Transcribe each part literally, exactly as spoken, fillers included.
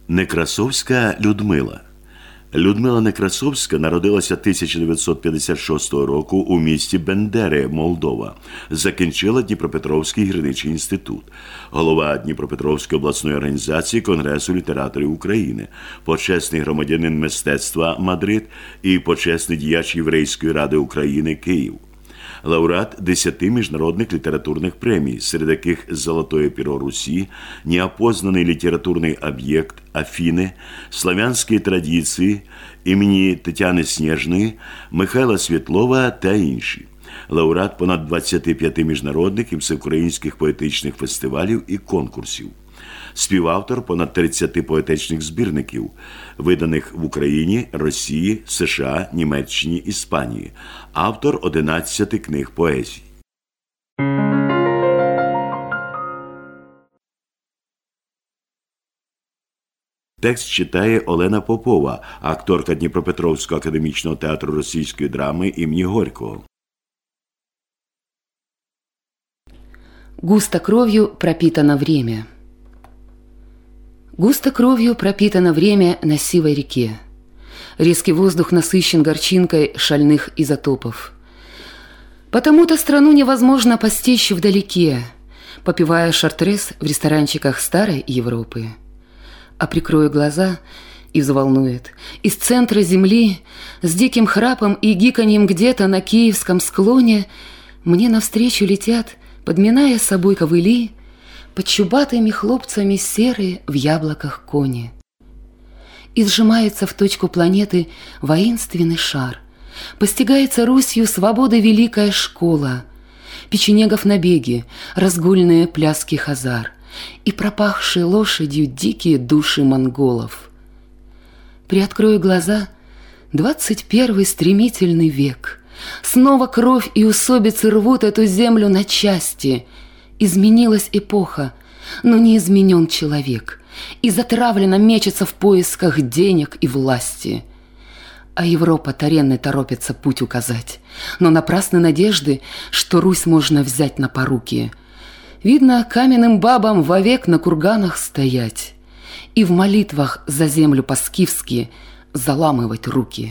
Некрасовська Людмила. Людмила Некрасовська народилася тисяча дев'ятсот п'ятдесят шостого року у місті Бендери, Молдова. Закінчила Дніпропетровський гірничий інститут. Голова Дніпропетровської обласної організації Конгресу літераторів України, почесний громадянин мистецтва Мадрид і почесний діяч Єврейської ради України Київ. Лауреат десяти міжнародних літературних премій, серед яких «Золотое перо Руси», «Неопознаний літературний об'єкт», «Афіни», «Славянські традиції», імені Тетяни Снежної, Михайла Світлова та інші. Лауреат понад двадцяти п'яти міжнародних і всеукраїнських поетичних фестивалів і конкурсів. Співавтор понад тридцяти поетичних збірників, виданих в Україні, Росії, США, Німеччині, Іспанії. Автор одинадцяти книг поезії. Текст читає Олена Попова, акторка Дніпропетровського академічного театру російської драми імені Горького. Густо кровью пропитано время. Густо кровью пропитано время на сивой реке. Резкий воздух насыщен горчинкой шальных изотопов. Потому-то страну невозможно постичь вдалеке, попивая шартрез в ресторанчиках старой Европы. А прикрою глаза, и взволнует. Из центра земли, с диким храпом и гиканьем где-то на киевском склоне, мне навстречу летят, подминая собой ковыли, под чубатыми хлопцами серые в яблоках кони. И сжимается в точку планеты воинственный шар. Постигается Русью свободы великая школа. Печенегов набеги, разгульные пляски хазар и пропахшие лошадью дикие души монголов. Приоткрою глаза, двадцать первый стремительный век. Снова кровь и усобицы рвут эту землю на части. Изменилась эпоха, но не изменен человек, и затравленно мечется в поисках денег и власти. А Европа таренной торопится путь указать, но напрасны надежды, что Русь можно взять на поруки. Видно, каменным бабам вовек на курганах стоять и в молитвах за землю по-скифски заламывать руки.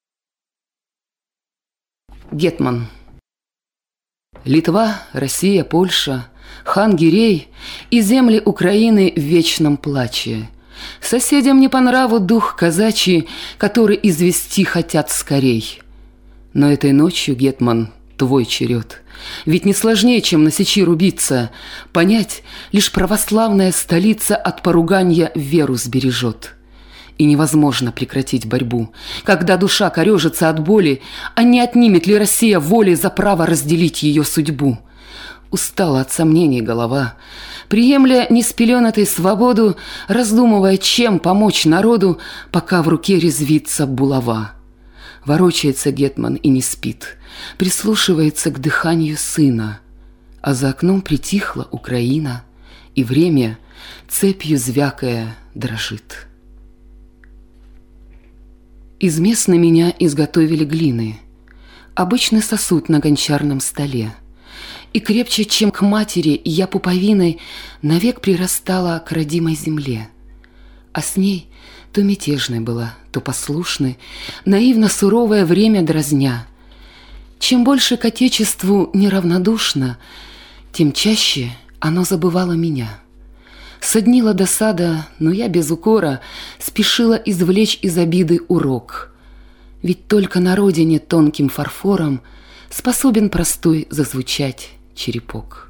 Гетман. Литва, Россия, Польша, хан Гирей и земли Украины в вечном плаче. Соседям не по нраву дух казачий, который извести хотят скорей. Но этой ночью, Гетман, твой черед. Ведь не сложнее, чем на сечи рубиться. Понять, лишь православная столица от поруганья веру сбережет. И невозможно прекратить борьбу, когда душа корежится от боли, а не отнимет ли Россия воли за право разделить ее судьбу. Устала от сомнений голова, приемля неспеленатой свободу, раздумывая, чем помочь народу, пока в руке резвится булава. Ворочается Гетман и не спит, прислушивается к дыханию сына, а за окном притихла Украина, и время, цепью звякая, дрожит. Из мест на меня изготовили глины, обычный сосуд на гончарном столе. И крепче, чем к матери, я пуповиной навек прирастала к родимой земле. А с ней то мятежной была, то послушной, наивно суровое время дразня. Чем больше к отечеству неравнодушно, тем чаще оно забывало меня. Соднила досада, но я без укора спешила извлечь из обиды урок. Ведь только на родине тонким фарфором способен простой зазвучать черепок.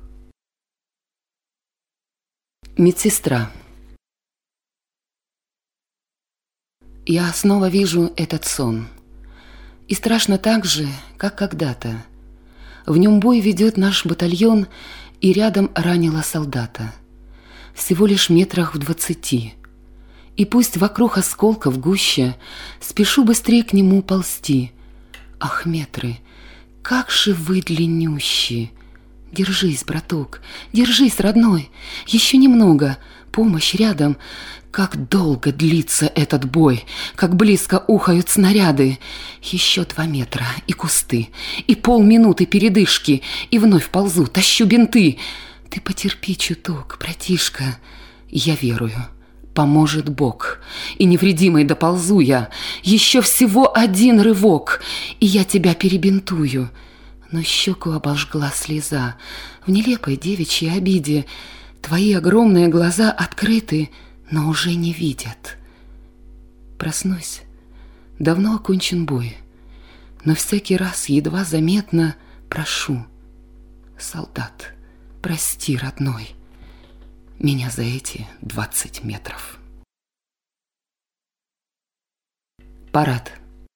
Медсестра. Я снова вижу этот сон. И страшно так же, как когда-то. В нем бой ведет наш батальон, и рядом ранила солдата. Всего лишь метрах в двадцати. И пусть вокруг осколков гуще, спешу быстрее к нему ползти. Ах, метры, как же вы длиннющие! Держись, браток, держись, родной, еще немного, помощь рядом. Как долго длится этот бой, как близко ухают снаряды. Еще два метра и кусты, и полминуты передышки, и вновь ползу, тащу бинты. Ты потерпи чуток, братишка, я верую, поможет Бог. и невредимой доползу я. Еще всего один рывок, и я тебя перебинтую. Но щеку обожгла слеза. В нелепой девичьей обиде твои огромные глаза открыты, но уже не видят. Проснусь, давно окончен бой, но всякий раз едва заметно прошу: солдат, прости, родной, меня за эти двадцать метров. Парад.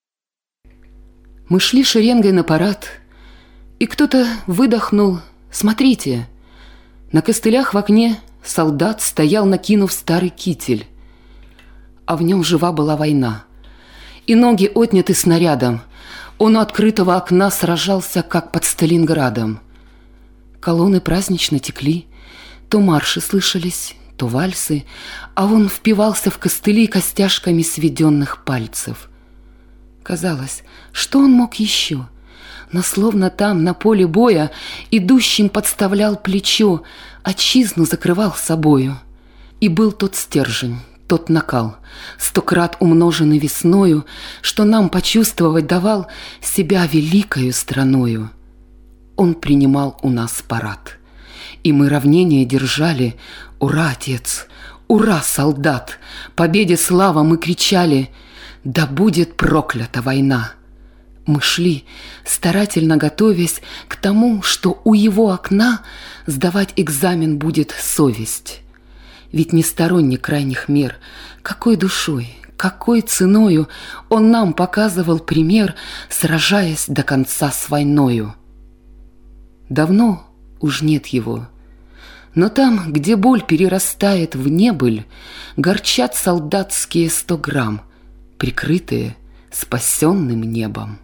Мы шли шеренгой на парад, и кто-то выдохнул: смотрите, на костылях в окне солдат стоял, накинув старый китель, а в нем жива была война, и ноги отняты снарядом. Он у открытого окна сражался, как под Сталинградом. Колонны празднично текли, то марши слышались, то вальсы, а он впивался в костыли костяшками сведенных пальцев. Казалось, что он мог еще? Но словно там, на поле боя, идущим подставлял плечо, отчизну закрывал собою. И был тот стержень, тот накал, сто крат умноженный весною, что нам почувствовать давал себя великою страною. Он принимал у нас парад, и мы равнение держали: «Ура, отец! Ура, солдат! Победе слава!» мы кричали: «Да будет проклята война!» Мы шли, старательно готовясь к тому, что у его окна сдавать экзамен будет совесть. Ведь не сторонник крайних мер, какой душой, какой ценою он нам показывал пример, сражаясь до конца с войною. Давно уж нет его, но там, где боль перерастает в небыль, горчат солдатские сто грамм, прикрытые спасенным небом.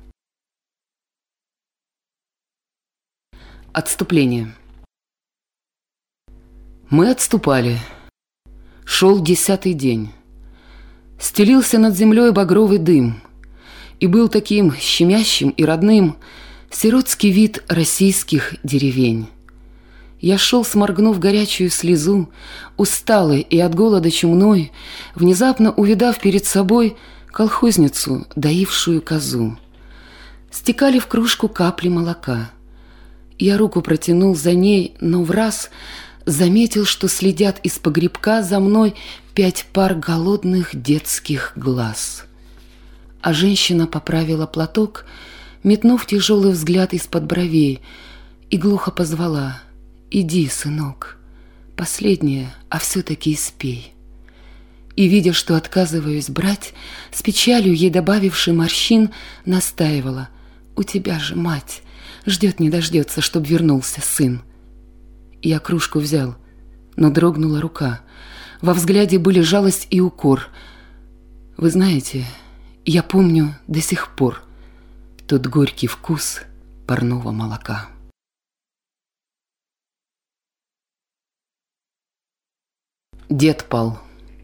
Отступление. Мы отступали. Шел десятый день. Стелился над землей багровый дым, и был таким щемящим и родным сиротский вид российских деревень. Я шел, сморгнув горячую слезу, усталый и от голода чумной, внезапно увидав перед собой колхозницу, доившую козу. Стекали в кружку капли молока. Я руку протянул за ней, но враз заметил, что следят из погребка за мной пять пар голодных детских глаз. А женщина поправила платок, метнув тяжелый взгляд из-под бровей, и глухо позвала: «Иди, сынок, последнее, а все-таки испей». И, видя, что отказываюсь брать, с печалью ей добавившей морщин, настаивала: «У тебя же мать ждет не дождется, чтоб вернулся сын». Я кружку взял, но дрогнула рука. Во взгляде были жалость и укор. Вы знаете, я помню до сих пор тот горький вкус парного молока. Дед пал.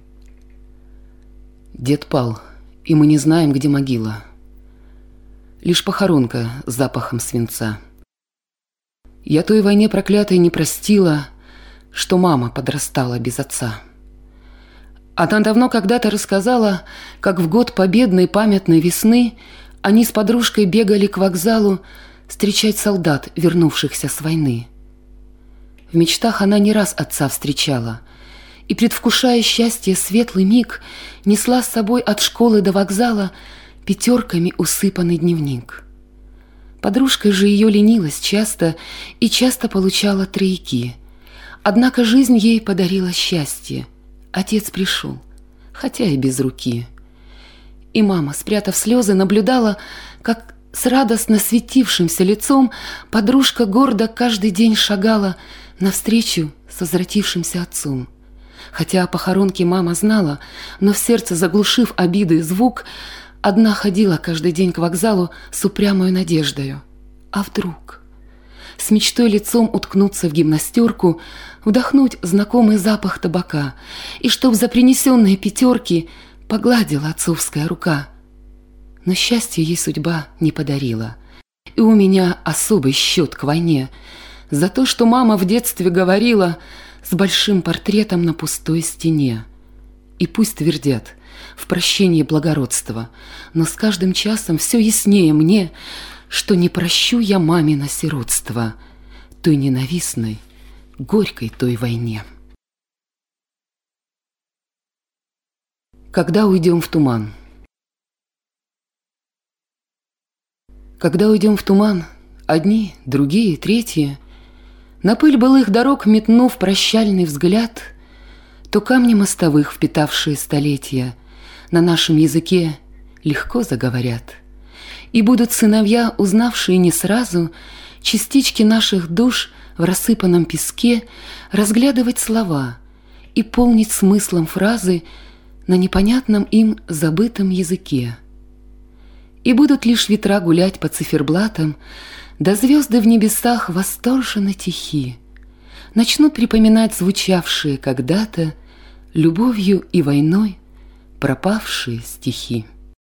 Дед пал, и мы не знаем, где могила. Лишь похоронка с запахом свинца. Я той войне проклятой не простила, что мама подрастала без отца. Она давно когда-то рассказала, как в год победной памятной весны они с подружкой бегали к вокзалу встречать солдат, вернувшихся с войны. В мечтах она не раз отца встречала, и, предвкушая счастье светлый миг, несла с собой от школы до вокзала пятерками усыпанный дневник. Подружка же ее ленилась часто и часто получала тройки. Однако жизнь ей подарила счастье. Отец пришел, хотя и без руки. И мама, спрятав слезы, наблюдала, как с радостно светившимся лицом подружка гордо каждый день шагала навстречу с возвратившимся отцом. Хотя о похоронке мама знала, но в сердце, заглушив обиды и звук, одна ходила каждый день к вокзалу с упрямой надеждою. А вдруг? С мечтой лицом уткнуться в гимнастерку, вдохнуть знакомый запах табака, и чтоб за принесенные пятерки погладила отцовская рука. Но счастье ей судьба не подарила. И у меня особый счет к войне за то, что мама в детстве говорила с большим портретом на пустой стене. И пусть твердят, в прощении благородства, но с каждым часом все яснее мне, что не прощу я мамино сиротство той ненавистной, горькой той войне. Когда уйдем в туман? Когда уйдем в туман, одни, другие, третьи, на пыль былых дорог метнув прощальный взгляд, то камни мостовых, впитавшие столетия, на нашем языке легко заговорят. И будут сыновья, узнавшие не сразу частички наших душ в рассыпанном песке, разглядывать слова и полнить смыслом фразы на непонятном им забытом языке. И будут лишь ветра гулять по циферблатам, да звезды в небесах восторженно тихи, начнут припоминать звучавшие когда-то любовью и войной пропавшие стихи.